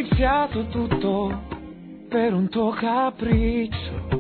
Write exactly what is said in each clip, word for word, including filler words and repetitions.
iniziato tutto per un tuo capriccio.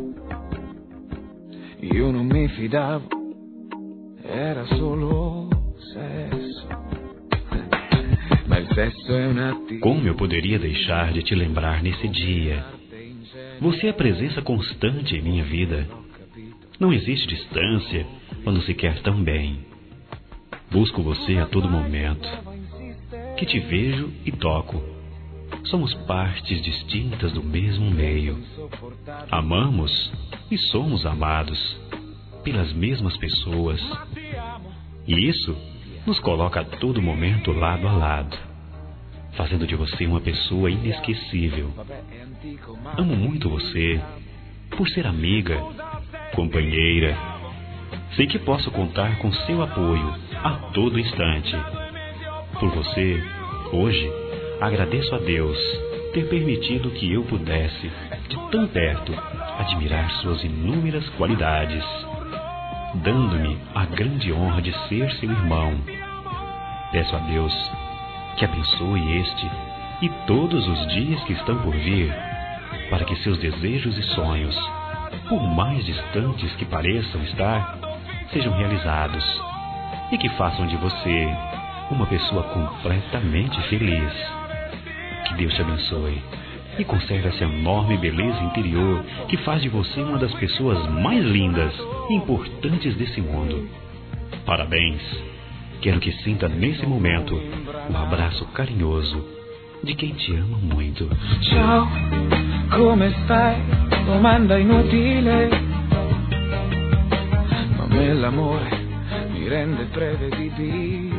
Io non mi fidavo, era solo sesso. Ma il sesso è un attimo. Como eu poderia deixar de te lembrar nesse dia? Você é presença constante em minha vida. Não existe distância quando se quer tão bem. Busco você a todo momento. Que te vejo e toco. Somos partes distintas do mesmo meio. Amamos e somos amados pelas mesmas pessoas. E isso nos coloca a todo momento lado a lado, fazendo de você uma pessoa inesquecível. Amo muito você, por ser amiga, companheira. Sei que posso contar com seu apoio a todo instante. Por você, hoje, agradeço a Deus ter permitido que eu pudesse, de tão perto, admirar suas inúmeras qualidades, dando-me a grande honra de ser seu irmão. Peço a Deus que abençoe este e todos os dias que estão por vir, para que seus desejos e sonhos, por mais distantes que pareçam estar, sejam realizados e que façam de você uma pessoa completamente feliz. Que Deus te abençoe e conserve essa enorme beleza interior que faz de você uma das pessoas mais lindas e importantes desse mundo. Parabéns! Quero que sinta nesse momento o abraço carinhoso de quem te ama muito. Ciao, come stai? Domanda inutile, ma me l'amore mi rende prevedibile.